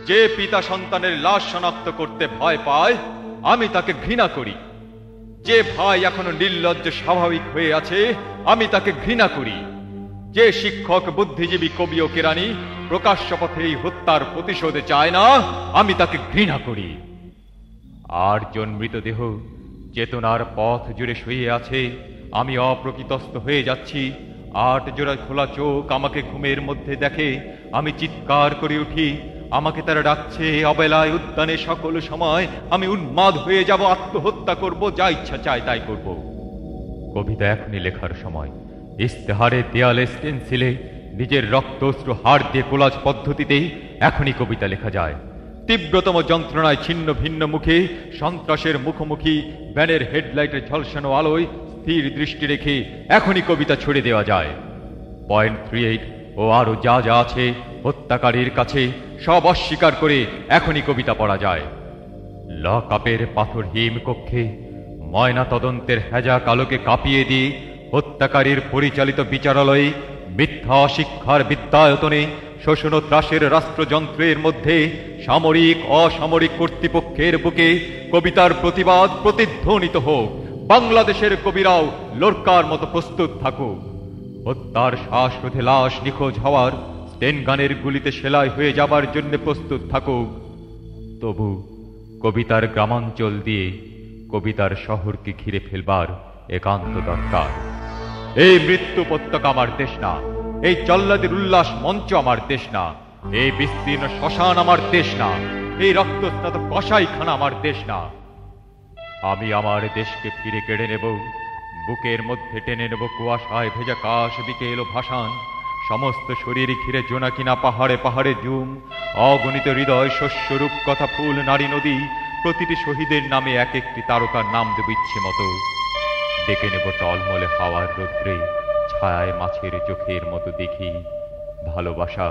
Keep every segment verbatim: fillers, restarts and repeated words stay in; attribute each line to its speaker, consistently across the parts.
Speaker 1: যে পিতা সন্তানের লাশ শনাক্ত করতে ভয় পায় আমি তাকে ঘৃণা করি। যে ভাই এখনো নির্লজ্জ স্বাভাবিক হয়ে আছে আমি তাকে ঘৃণা করি। যে শিক্ষক বুদ্ধিজীবী কবি ও কেরানি প্রকাশ্য পথে এই হত্যার প্রতিশোধ চায় না আমি তাকে ঘৃণা করি। আটজন মৃতদেহ চেতনার পথ জুড়ে শুয়ে আছে, আমি অপ্রকৃতস্থ হয়ে যাচ্ছি। আট জোড়া খোলা চোখ আমাকে ঘুমের মধ্যে দেখে, আমি চিৎকার করে উঠি। আমাকে তারা ডাকছে অবেলায় উদ্যানে, সকল সময় আমি উন্মাদ হয়ে যাব, আত্মহত্যা করব, যা ইচ্ছা চায় তাই করব। কবিতা এখনই লেখার সময়। ইস্তেহারে, দেয়ালে, স্টেনসিলে নিজের রক্তশ্রু হাড় দিয়ে কোলাজ পদ্ধতিতেই এখনই কবিতা লেখা যায়। তীব্রতম যন্ত্রণায় ছিন্ন ভিন্ন মুখে সন্ত্রাসের মুখোমুখি ভ্যানের হেডলাইটের ঝলসানো আলোয় স্থির দৃষ্টি রেখে এখনই কবিতা ছুড়ে দেওয়া যায়। পয়েন্ট থ্রি এইট ও আরো যা যা আছে হত্যাকারীর কাছে সব অস্বীকার করে এখনই কবিতা পড়া যায়। লক আপের পাথর হিম কক্ষে ময়না তদন্তের হেজা কালোকে কাঁপিয়ে দিয়ে হত্যাকারীর পরিচালিত বিচারালয়ে মিথ্যা শিক্ষার বিদ্যায়তনে শোষণ ত্রাসের রাষ্ট্রযন্ত্রের মধ্যে সামরিক অসামরিক কর্তৃপক্ষের বুকে কবিতার প্রতিবাদ প্রতিধ্বনিত হোক। বাংলাদেশের কবিরাও লোরকার মতো প্রস্তুত থাকুক। হত্যার শ্বাসরোধে লাশ নিখোঁজ হওয়ার স্টেন গানের গুলিতে সেলাই হয়ে যাবার জন্য প্রস্তুত থাকুক। তবু কবিতার গ্রামাঞ্চল দিয়ে কবিতার শহরকে ঘিরে ফেলবার একান্ত দরকার। এই মৃত্যু উপত্যকা আমার দেশ না, এই জল্লাদের উল্লাস মঞ্চ আমার দেশ না, এই বিস্তীর্ণ শ্মশান আমার দেশ না, এই রক্তস্নাত কসাইখানা আমার দেশ না। আমি আমার দেশকে ফিরে কেড়ে নেব, বুকের মধ্যে টেনে নেব কুয়াশায় ভেজা কাশ বিকেল ও ভাসান। সমস্ত শরীর ঘিরে জোনাকিনা পাহাড়ে পাহাড়ে জুম, অগণিত হৃদয় শস্যরূপ কথা ফুল নারী নদী। প্রতিটি শহীদের নামে এক একটি তারকার নাম দেব ইচ্ছে মতো। ডেকে নেব টলমলে হাওয়ার রৌদ্রে, ছায়ায় মাছের চোখের মতো দেখি ভালোবাসা,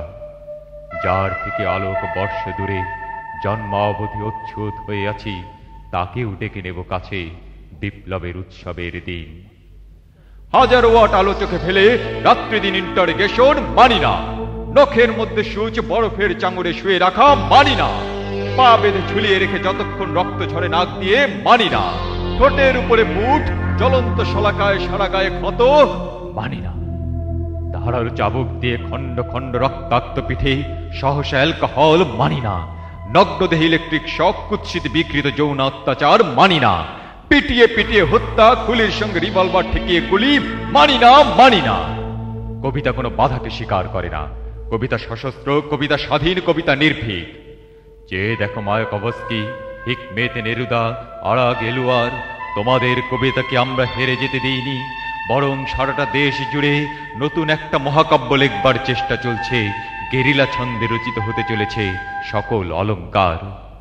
Speaker 1: যার থেকে আলোক বর্ষ দূরে জন্মাবধি অচ্ছুত হয়ে আছি, তাকেও ডেকে নেব কাছে বিপ্লবের উৎসবের দিন। হাজার ওয়াট আলো চোখে ফেলে রাত্রি দিন ইন্টারগেশন মানি না। নখের মধ্যে সূচ বরফের চাঙড়ে শুয়ে রাখা মানি না। পা বেঁধে ঝুলিয়ে রেখে যতক্ষণ রক্ত ঝরে নাক দিয়ে মানি না। ঠোঁটের উপরে মুঠ জ্বলন্ত শলাকায় সারা গায়ে ক্ষত মানি না। ধারার চাবুক দিয়ে খণ্ড খণ্ড রক্তাক্ত পিঠে সহসা অ্যালকোহল মানি না। নগ্নদেহে ইলেকট্রিক শক, কুৎসিত বিকৃত যৌন অত্যাচার মানি না। পিটিয়ে পিটিয়ে হত্যা, গুলির সঙ্গে রিভলভার ঠেকিয়ে গুলি মানি না, মানি না। কবিতা কোনো বাধাকে স্বীকার করে না। কবিতা সশস্ত্র, কবিতা স্বাধীন, কবিতা নির্ভীক। যে দেখো মায়াকভস্কি, হিকমেত নেরুদা, আড়া গেলুয়ার, তোমাদের কবিতাকে আমরা হেরে যেতে দিইনি, বরং সারাটা দেশ জুড়ে নতুন একটা মহাকাব্য লেখবার চেষ্টা চলছে। গেরিলা ছন্দে রচিত হতে চলেছে সকল অলঙ্কার।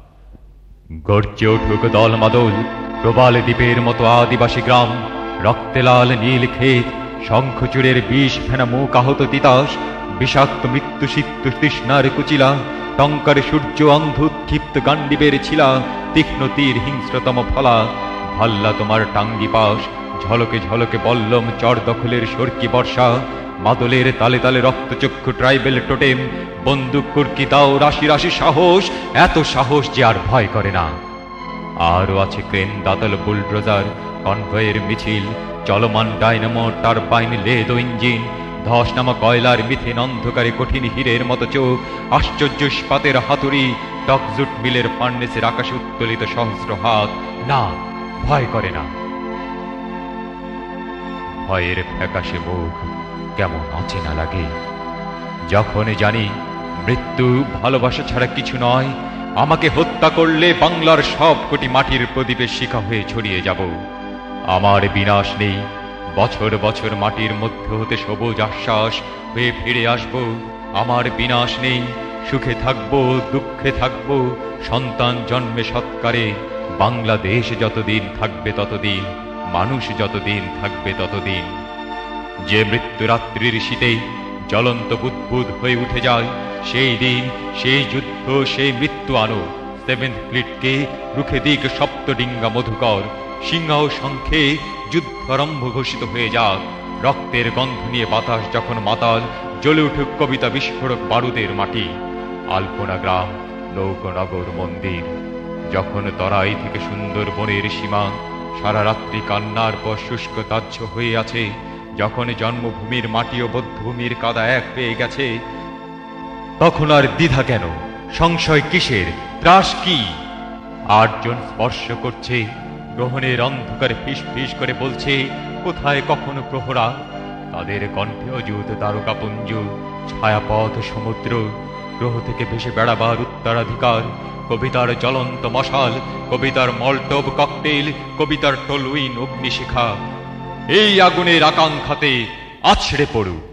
Speaker 1: গর্জে উঠুক দল মাদল, প্রবাল দ্বীপের মতো আদিবাসী গ্রাম, রক্তে লাল নীল ক্ষেত, শঙ্খচূড়ের বিষ ফেনা মুখ আহত তিতাস, বিষাক্ত মৃত্যু সিক্ত তৃষ্ণার কুচিলা, টঙ্কারে সূর্য অন্ধ উৎক্ষিপ্ত গান্ডিবের ছিলা, তীক্ষ্ণ তীর হিংস্রতম ফলা, ভাল্লা তোমার টাঙ্গি পাশ, ঝলকে ঝলকে বল্লম চর দখলের সরকি বর্ষা, মাদলের তালে তালে রক্তচক্ষু ট্রাইবেল টোটেম, বন্দুক কুর্কি দাও রাশি রাশি সাহস, এত সাহস যে আর ভয় করে না। আরও আছে ক্রেন, দাতাল, বুলডোজার, কনভয়ের মিছিল, চলমান ডাইনামো, টারবাইন, লেদ ইঞ্জিন, ধস নামা কয়লার মিথেন, অন্ধকারে কঠিন হীরের মতো চোখ, আশ্চর্য ইস্পাতের হাতুড়ি, টকজুট মিলের ফার্নেসের আকাশে উত্তোলিত সহস্র হাত। না, ভয় করে না। ভয়ের ফ্যাকাশে মুখ কেমন অচেনা লাগে। যখন জানি মৃত্যু ভালোবাসা ছাড়া কিছু নয়, আমাকে হত্যা করলে বাংলার সব কোটি মাটির প্রদীপে শিখা হয়ে ছড়িয়ে যাব। আমার বিনাশ নেই, বছর বছর মাটির মধ্যে হতে সবুজ আশ্বাস হয়ে ফিরে আসব। আমার বিনাশ নেই, সুখে থাকব, দুঃখে থাকব, সন্তান জন্মে সৎকারে। বাংলাদেশ যতদিন থাকবে ততদিন, মানুষ যতদিন থাকবে ততদিন। যে মৃত্যু রাত্রির শীতে জ্বলন্ত বুদ্বুদ হয়ে উঠে যায়, সেই দিন, সেই যুদ্ধ, সেই মৃত্যু আনো। সেভেন্থ ফ্লিটকে রুখে দিক সপ্তডিঙ্গা মধুকর, সিংহ শঙ্খে যুদ্ধারম্ভ ঘোষিত হয়ে যাক। রক্তের গন্ধ নিয়ে বাতাস যখন মাতাল, জ্বলে উঠুক কবিতা বিস্ফোরক বারুদের মাটি। আলপনা গ্রাম, লোকনগর মন্দির। যখন তরাই থেকে সুন্দরবনের সীমা সারা রাত্রি কান্নার পর শুষ্ক তাহ্য হয়ে আছে, যখন জন্মভূমির মাটি ও বধ্যভূমির কাদা এক পেয়ে গেছে, তখন আর দ্বিধা কেন, সংশয় কিসের, ত্রাস কি? আটজন স্পর্শ করছে, গ্রহণের অন্ধকারে ফিস ফিস করে বলছে, কোথায় কখনো প্রহরা? তাদের কণ্ঠে অযুত তারকাপুঞ্জ, ছায়াপথ সমুদ্র, গ্রহ থেকে ভেসে বেড়াবার উত্তরাধিকার, কবিতার জ্বলন্ত মশাল, কবিতার মল্টব ককটেল, কবিতার টলুইন অগ্নিশিখা। এই আগুনের আকাঙ্ক্ষাতে আছড়ে পড়ুক।